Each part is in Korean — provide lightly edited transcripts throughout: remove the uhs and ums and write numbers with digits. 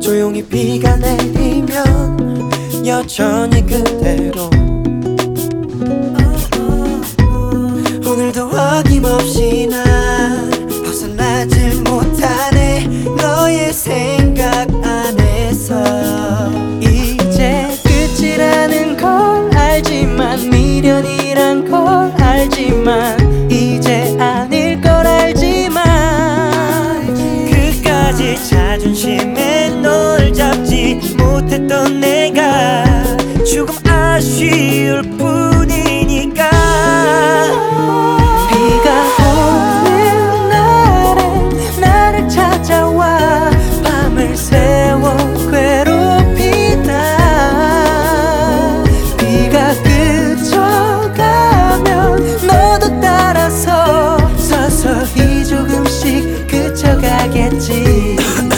조용히 비가 내리면 여전히 그대로 오늘도 어김없이 난 벗어나질 못하네 너의 생각 안에서 이제 끝이라는 걸 알지만 미련이란 걸 알지만 이제 아닐 걸 알지만 그까지 자존심에 널 잡지 못했던 내가 조금 아쉬울 뿐이니까 비가 오는 날엔 나를 찾아와 밤을 새워 괴롭히다 비가 그쳐가면 너도 따라서 서서히 조금씩 그쳐가겠지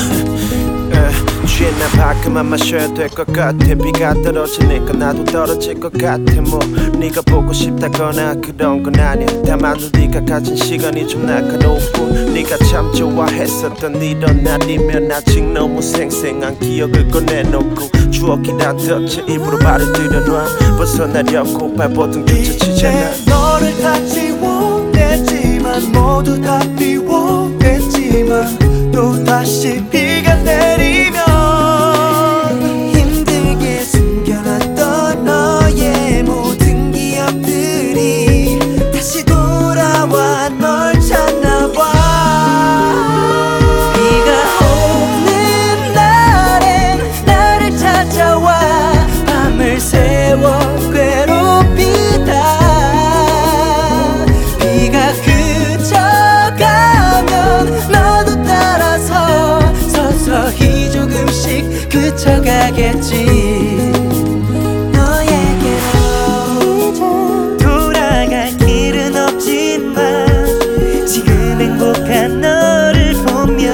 취해 난 밖에만 마셔야 될 것 같아 비가 떨어지니까 나도 떨어질 것 같아 뭐 네가 보고 싶다거나 그런 건 아니야 다만 우리가 가진 시간이 좀 날카로운 뿐 네가 참 좋아했었던 이런 날이면 아직 너무 생생한 기억을 꺼내놓고 추억이란 덫에 일부러 발을 들여놔 벗어나려고 발버둥조차 치잖아 너를 다 지워냈지만 모두 다 비워냈지만 또 다시 비가 내리면 힘들게 숨겨놨던 너의 모든 기억들이 다시 돌아와 널 찾나봐 비가 오는 날엔 나를 찾아와 밤을 새워 괴롭히다 비가 그쳐가면 너도 따라서 서서히 조금씩 그쳐가겠지 너에게로 돌아갈 길은 없지만 지금 행복한 너를 보며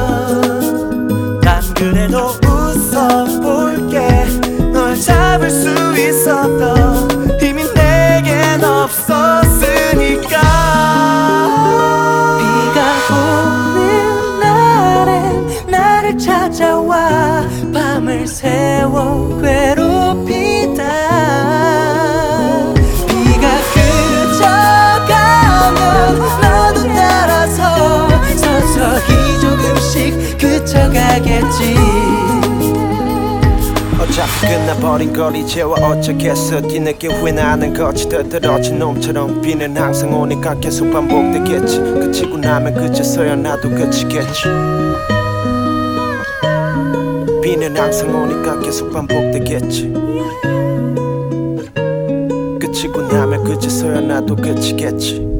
난 그래도 웃어볼게 널 잡을 수 있었던 힘이 내겐 없었으니까 비가 오는 날엔 나를 찾아와 밤을 새워 괴롭히다 비가 그쳐가면 너도 따라서 서서히 조금씩 그쳐가겠지 어차피 끝나버린 걸 이제와 어쩌겠어 뒤늦게 후회나는 거지 떨어진 놈처럼 비는 항상 오니까 계속 반복되겠지 그치고 나면 그제서야 나도 그치겠지 비는 항상 오니까 계속 반복되겠지 그치고 나면 그제서야 나도 그치겠지